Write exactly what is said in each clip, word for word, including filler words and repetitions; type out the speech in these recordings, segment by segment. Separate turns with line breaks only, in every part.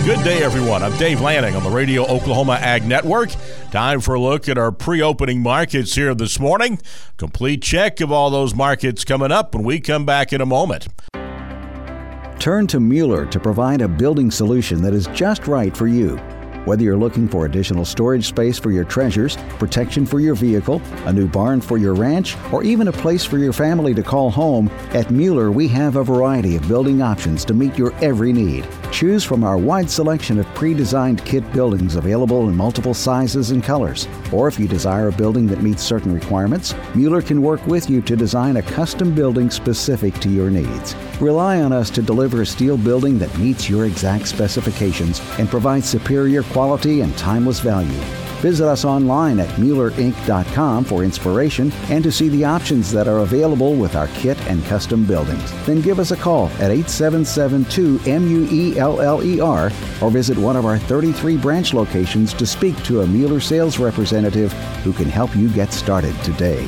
Good day, everyone. I'm Dave Lanning on the Radio Oklahoma Ag Network. Time for a look at our pre-opening markets here this morning. Complete check of all those markets coming up when we come back in a moment.
Turn to Mueller to provide a building solution that is just right for you. Whether you're looking for additional storage space for your treasures, protection for your vehicle, a new barn for your ranch, or even a place for your family to call home, at Mueller we have a variety of building options to meet your every need. Choose from our wide selection of pre-designed kit buildings available in multiple sizes and colors. Or if you desire a building that meets certain requirements, Mueller can work with you to design a custom building specific to your needs. Rely on us to deliver a steel building that meets your exact specifications and provides superior quality and timeless value. Visit us online at Mueller Inc dot com for inspiration and to see the options that are available with our kit and custom buildings. Then give us a call at eight seven seven two M U E L L E R or visit one of our thirty-three branch locations to speak to a Mueller sales representative who can help you get started today.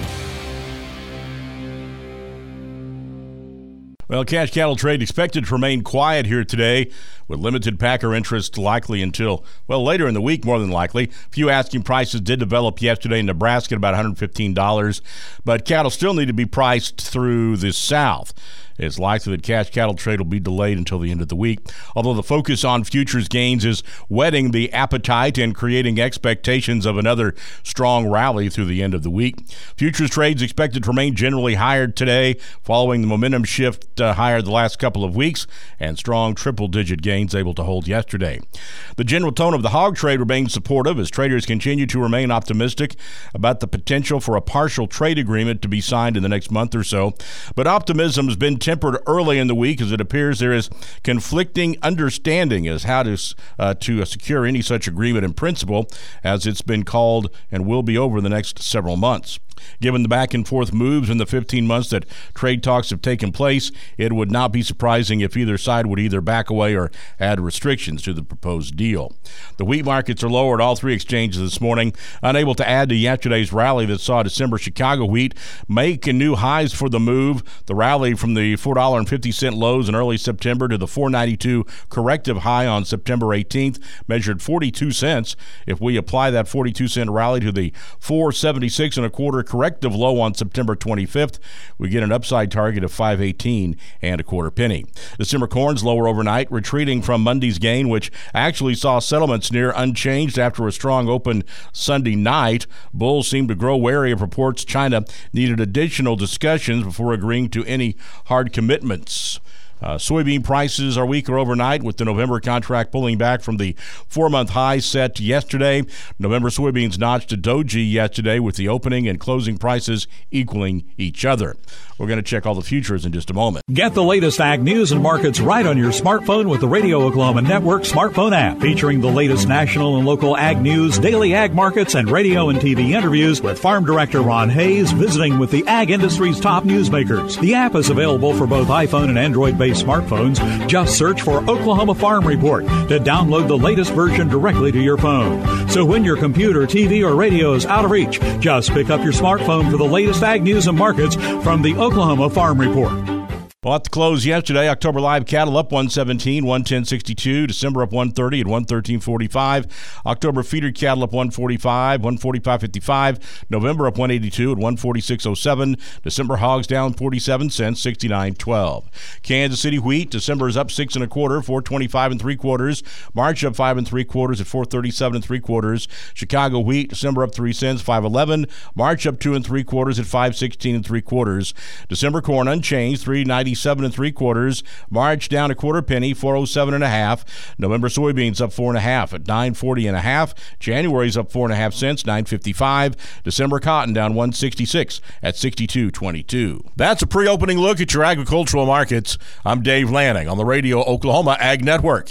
Well, cash cattle trade expected to remain quiet here today with limited packer interest likely until, well, later in the week more than likely. Few asking prices did develop yesterday in Nebraska at about one hundred fifteen dollars, but cattle still need to be priced through the South. It's likely that cash cattle trade will be delayed until the end of the week, although the focus on futures gains is whetting the appetite and creating expectations of another strong rally through the end of the week. Futures trades expected to remain generally higher today following the momentum shift uh, higher the last couple of weeks and strong triple-digit gains able to hold yesterday. The general tone of the hog trade remains supportive as traders continue to remain optimistic about the potential for a partial trade agreement to be signed in the next month or so, but optimism has been tempered early in the week as it appears there is conflicting understanding as how to uh, to secure any such agreement in principle, as it's been called and will be over the next several months. Given the back-and-forth moves in the fifteen months that trade talks have taken place, it would not be surprising if either side would either back away or add restrictions to the proposed deal. The wheat markets are lower at all three exchanges this morning, unable to add to yesterday's rally that saw December Chicago wheat make new highs for the move. The rally from the four dollars and fifty cents lows in early September to the four ninety-two corrective high on September eighteenth measured forty-two cents. If we apply that forty-two cent rally to the four seventy-six and a quarter corrective low on September twenty-fifth, we get an upside target of five eighteen and a quarter penny. December corn's lower overnight, retreating from Monday's gain, which actually saw settlements near unchanged after a strong open Sunday night. Bulls seemed to grow wary of reports China needed additional discussions before agreeing to any hard commitments. Uh, soybean prices are weaker overnight, with the November contract pulling back from the four-month high set yesterday. November soybeans notched a doji yesterday with the opening and closing prices equaling each other. We're going to check all the futures in just a moment.
Get the latest ag news and markets right on your smartphone with the Radio Oklahoma Network smartphone app, featuring the latest national and local ag news, daily ag markets, and radio and T V interviews with Farm Director Ron Hayes visiting with the ag industry's top newsmakers. The app is available for both iPhone and Android-based smartphones. Just search for Oklahoma Farm Report to download the latest version directly to your phone. So when your computer, T V, or radio is out of reach, just pick up your smartphone for the latest ag news and markets from the Oklahoma Farm Report.
Well, at the close yesterday, October live cattle up one seventeen, one ten sixty-two. December up one thirty at one thirteen forty-five. October feeder cattle up one forty-five, one forty-five fifty-five. November up one eighty-two at one forty-six oh seven. December hogs down forty-seven cents, sixty-nine twelve. Kansas City wheat, December is up six and a quarter, four twenty-five and three quarters. March up five and three quarters at four thirty-seven and three quarters. Chicago wheat, December up three cents, five eleven. March up two and three quarters at five sixteen and three quarters. December corn unchanged, three ninety. Seven and three quarters. March down a quarter penny, four oh seven and a half. November soybeans up four and a half at nine forty and a half. January's up four and a half cents, nine fifty-five. December cotton down one sixty-six at sixty-two twenty-two. That's a pre-opening look at your agricultural markets. I'm Dave Lanning on the Radio Oklahoma Ag Network.